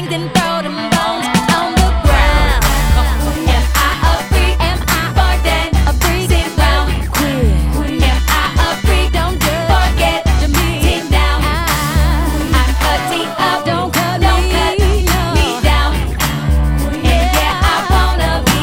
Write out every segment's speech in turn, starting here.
then throw them bones on the ground. Am I a freak? Am I more than a freak? Sit round, quit. Am I a freak? Don't forget to sit down. I'm cutting up, don't cut me down. And yeah, I wanna be.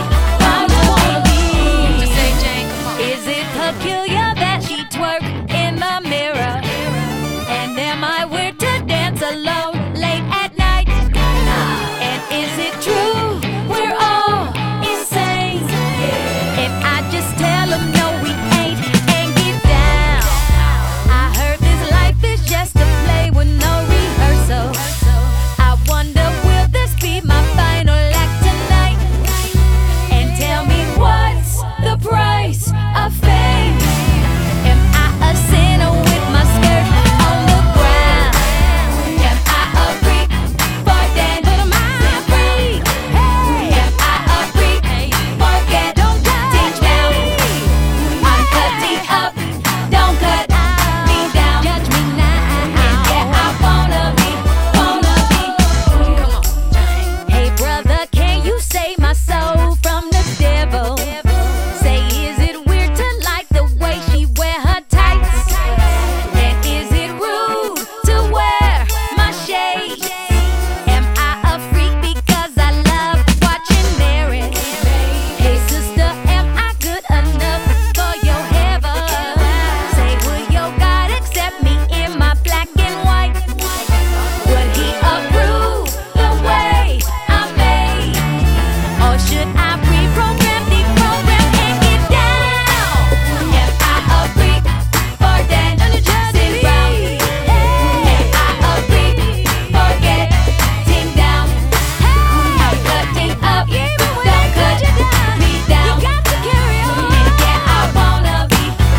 Just say, Jane, come on. Is it peculiar that she twerk in the mirror? And am I weird to dance alone late at night? And is it true we're all insane? If I just tell them no we ain't and get down. I heard this life is just a play with no rehearsal. I wonder will this be my final act tonight? And tell me what's the price of fame? Am I a sinner with my skirt on the ground? Am I a freak for that? Am I a freak? Am I a freak? Forget, don't sit down. I'm cutting up, don't cut me down. Judge me now. And yeah, I wanna be. Come on, hey brother, can you save my soul from the devil? Say, is it weird to like the way she wear her tights? And is it rude to wear my shades? Am I a freak because I love watching marriage? Hey sister, am I good enough for your heaven? Say, will your God accept me in my black and white? Would he approve the way I'm made? Or should I reprogram, deprogram, and get down? Am I a freak for that? Sit round. Am I a freak? Forget, sit down. I'm cutting up, don't cut me down. And yeah, I wanna be.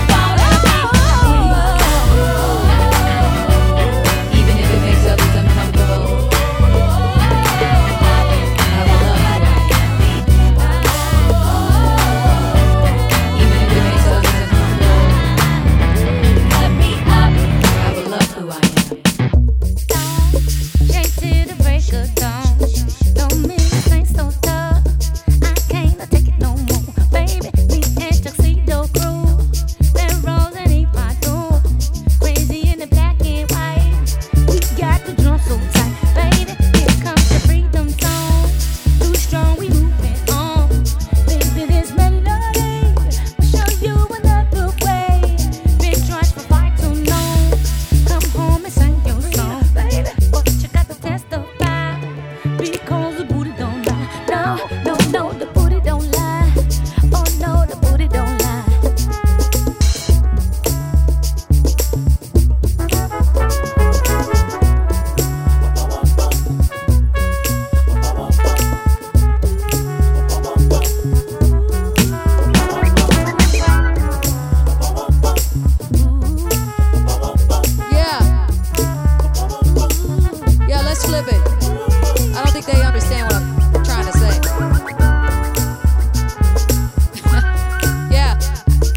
Even if it makes others uncomfortable, I will love who I am. Even if it makes others uncomfortable, cut me up, I will love who I am. Straight to the break of dawn. Don't make this ain't so tough. I can't take it no more, baby. Me and Tuxedo Crew, that rolls and eat my door. Crazy in the black and white. We got the drum so tight, baby. Here comes the freedom song. Too strong, we moving on. Baby, this melody will show you another way. Been trying to fight too long. Come home and sing your song, baby. But you got to testify because the booty don't lie. No, no, no, the booty don't lie. Oh no, the booty don't lie. Yeah, let's flip it. I don't think they understand what I'm trying to say. Yeah.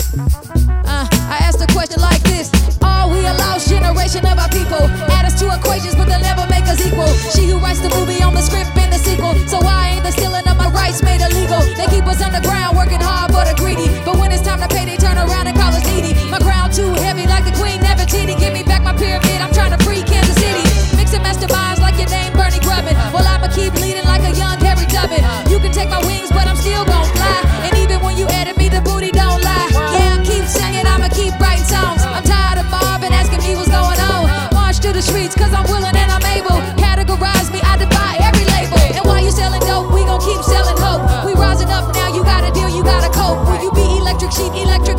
I asked a question like this: are we a lost generation of our people? Add us to equations, but they'll never make us equal. She who writes the movie on the script and the sequel. So why ain't the stealing of my rights made illegal? They keep us underground, working hard for the greedy. But when it's time to pay, they turn around and call us needy. My crown too heavy, like the Queen Nefertiti. Give me back my pyramid, I'm trying to free Kansas City. Mix and match the vibes like your name Bernie Grubbin. Well, I'ma keep leading like a young Harry Dubbin. You can take my wings, but I'm still gon' fly. And even when you edit me, the booty don't lie. Yeah, I keep singing, I'ma keep writing songs. I'm tired of Marvin asking me what's going on. March to the streets, cause I'm willing and I'm able. Categorize me, I defy every label. And while you selling dope, we gon' keep selling hope. We rising up now, you gotta deal, you gotta cope. Will you be electric sheep, electric